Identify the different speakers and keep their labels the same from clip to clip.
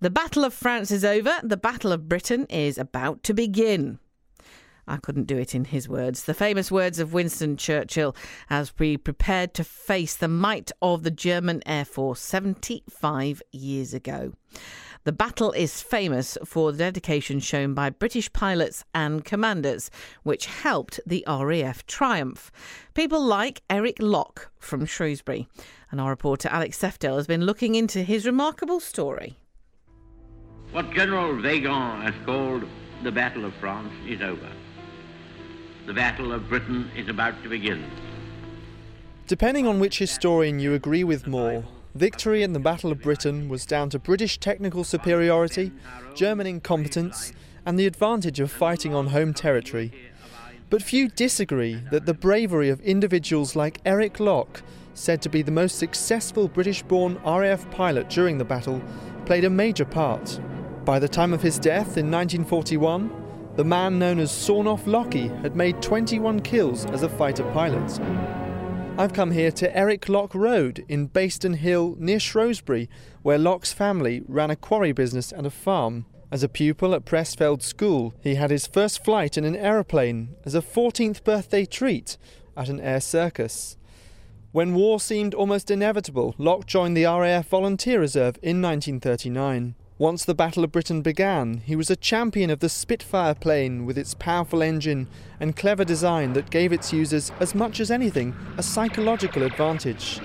Speaker 1: The Battle of France is over. The Battle of Britain is about to begin. I couldn't do it in his words. The famous words of Winston Churchill as we prepared to face the might of the German Air Force 75 years ago. The battle is famous for the dedication shown by British pilots and commanders, which helped the RAF triumph. People like Eric Locke from Shrewsbury. And our reporter Alex Sefdale has been looking into his remarkable story.
Speaker 2: What General Weygand has called the Battle of France is over. The Battle of Britain is about to begin.
Speaker 3: Depending on which historian you agree with more, victory in the Battle of Britain was down to British technical superiority, German incompetence, and the advantage of fighting on home territory. But few disagree that the bravery of individuals like Eric Locke, said to be the most successful British-born RAF pilot during the battle, played a major part. By the time of his death in 1941, the man known as Sornoff Lockie had made 21 kills as a fighter pilot. I've come here to Eric Locke Road in Bayston Hill near Shrewsbury, where Locke's family ran a quarry business and a farm. As a pupil at Pressfeld School, he had his first flight in an aeroplane as a 14th birthday treat at an air circus. When war seemed almost inevitable, Locke joined the RAF Volunteer Reserve in 1939. Once the Battle of Britain began, he was a champion of the Spitfire plane with its powerful engine and clever design that gave its users, as much as anything, a psychological advantage.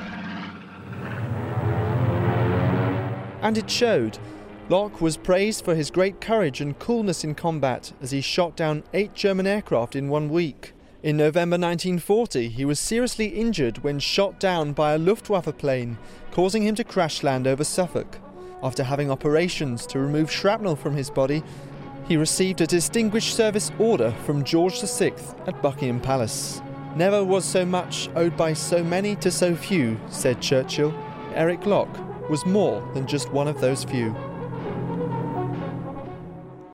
Speaker 3: And it showed. Locke was praised for his great courage and coolness in combat as he shot down 8 German aircraft in 1 week. In November 1940, he was seriously injured when shot down by a Luftwaffe plane, causing him to crash land over Suffolk. After having operations to remove shrapnel from his body, he received a Distinguished Service Order from George VI at Buckingham Palace. Never was so much owed by so many to so few, said Churchill. Eric Locke was more than just one of those few.